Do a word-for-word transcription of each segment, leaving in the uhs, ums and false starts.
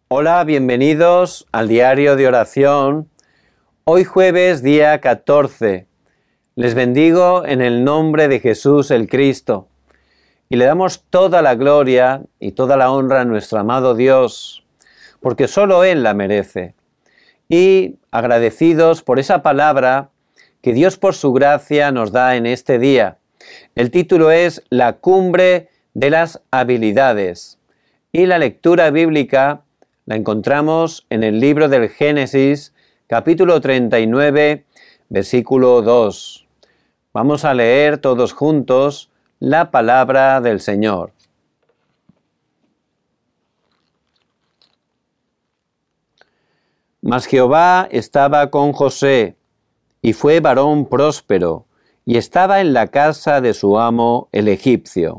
Hola, bienvenidos al diario de oración. Hoy jueves, día catorce. Les bendigo en el nombre de Jesús el Cristo y le damos toda la gloria y toda la honra a nuestro amado Dios, porque solo Él la merece. Y agradecidos por esa palabra que Dios por su gracia nos da en este día. El título es La cumbre de las habilidades y la lectura bíblica la encontramos en el libro del Génesis, capítulo treinta y nueve, versículo dos. Vamos a leer todos juntos la palabra del Señor. Mas Jehová estaba con José, y fue varón próspero, y estaba en la casa de su amo el egipcio.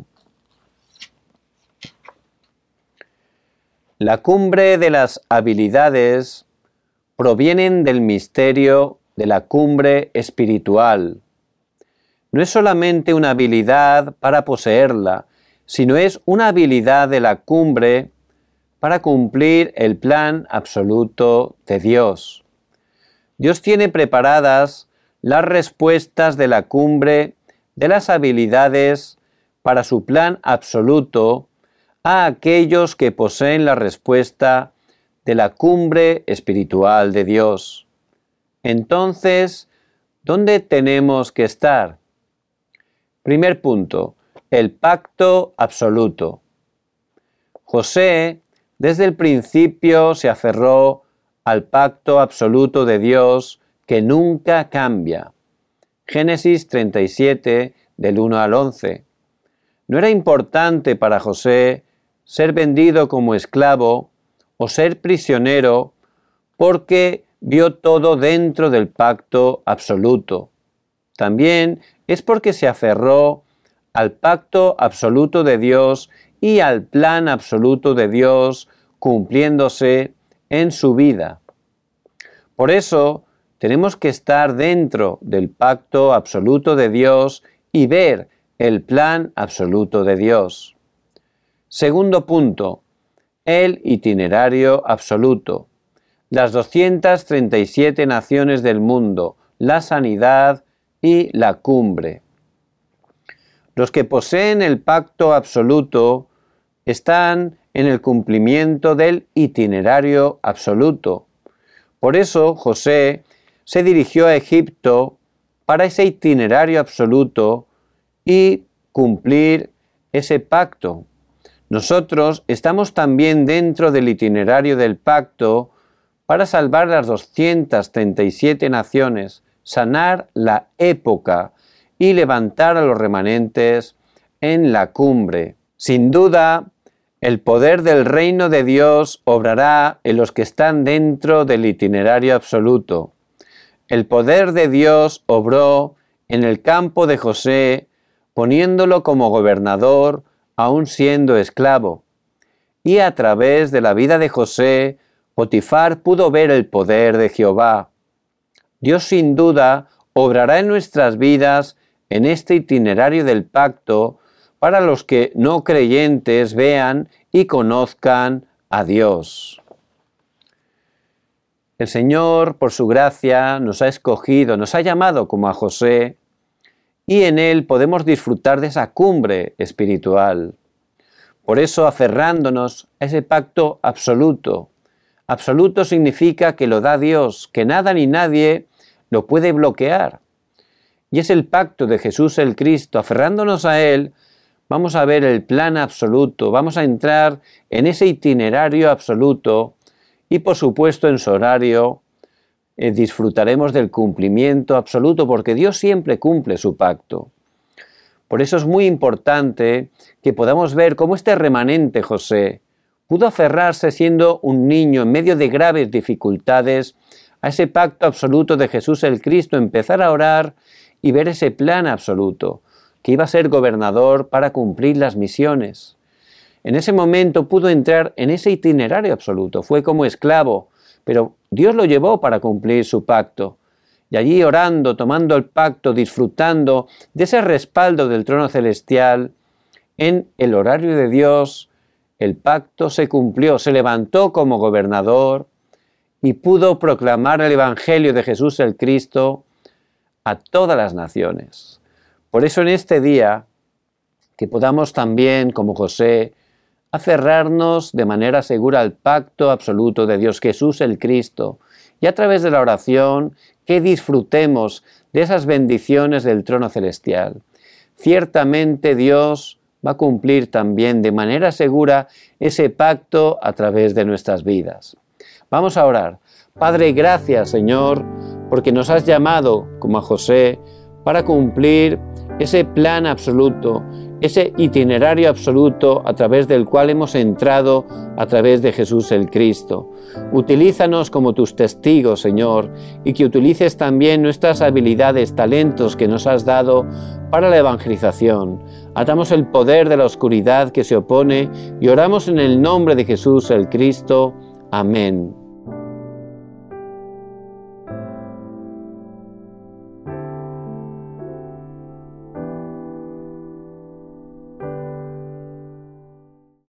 La cumbre de las habilidades provienen del misterio de la cumbre espiritual. No es solamente una habilidad para poseerla, sino es una habilidad de la cumbre para cumplir el plan absoluto de Dios. Dios tiene preparadas las respuestas de la cumbre de las habilidades para su plan absoluto a aquellos que poseen la respuesta de la cumbre espiritual de Dios. Entonces, ¿dónde tenemos que estar? Primer punto, el pacto absoluto. José, desde el principio, se aferró al pacto absoluto de Dios que nunca cambia. Génesis treinta y siete, del uno al once. No era importante para José ser vendido como esclavo o ser prisionero porque vio todo dentro del pacto absoluto. También es porque se aferró al pacto absoluto de Dios y al plan absoluto de Dios cumpliéndose en su vida. Por eso tenemos que estar dentro del pacto absoluto de Dios y ver el plan absoluto de Dios. Segundo punto, el itinerario absoluto. Las doscientas treinta y siete naciones del mundo, la sanidad y la cumbre. Los que poseen el pacto absoluto están en el cumplimiento del itinerario absoluto. Por eso José se dirigió a Egipto para ese itinerario absoluto y cumplir ese pacto. Nosotros estamos también dentro del itinerario del pacto para salvar las doscientas treinta y siete naciones, sanar la época y levantar a los remanentes en la cumbre. Sin duda, el poder del reino de Dios obrará en los que están dentro del itinerario absoluto. El poder de Dios obró en el campo de José, poniéndolo como gobernador, aún siendo esclavo. Y a través de la vida de José, Potifar pudo ver el poder de Jehová. Dios sin duda obrará en nuestras vidas en este itinerario del pacto para los que no creyentes vean y conozcan a Dios. El Señor, por su gracia, nos ha escogido, nos ha llamado como a José, y en Él podemos disfrutar de esa cumbre espiritual. Por eso, aferrándonos a ese pacto absoluto. Absoluto significa que lo da Dios, que nada ni nadie lo puede bloquear. Y es el pacto de Jesús el Cristo. Aferrándonos a Él, vamos a ver el plan absoluto, vamos a entrar en ese itinerario absoluto y, por supuesto, en su horario, Eh, disfrutaremos del cumplimiento absoluto, porque Dios siempre cumple su pacto. Por eso es muy importante que podamos ver cómo este remanente José pudo aferrarse siendo un niño en medio de graves dificultades a ese pacto absoluto de Jesús el Cristo, empezar a orar y ver ese plan absoluto, que iba a ser gobernador para cumplir las misiones. En ese momento pudo entrar en ese itinerario absoluto, fue como esclavo, pero Dios lo llevó para cumplir su pacto. Y allí orando, tomando el pacto, disfrutando de ese respaldo del trono celestial, en el horario de Dios, el pacto se cumplió, se levantó como gobernador y pudo proclamar el Evangelio de Jesús el Cristo a todas las naciones. Por eso en este día, que podamos también, como José, aferrarnos de manera segura al pacto absoluto de Dios Jesús el Cristo, y a través de la oración que disfrutemos de esas bendiciones del trono celestial. Ciertamente Dios va a cumplir también de manera segura ese pacto a través de nuestras vidas. Vamos a orar. Padre, gracias, Señor, porque nos has llamado, como a José, para cumplir ese plan absoluto, ese itinerario absoluto a través del cual hemos entrado a través de Jesús el Cristo. Utilízanos como tus testigos, Señor, y que utilices también nuestras habilidades, talentos que nos has dado para la evangelización. Atamos el poder de la oscuridad que se opone y oramos en el nombre de Jesús el Cristo. Amén.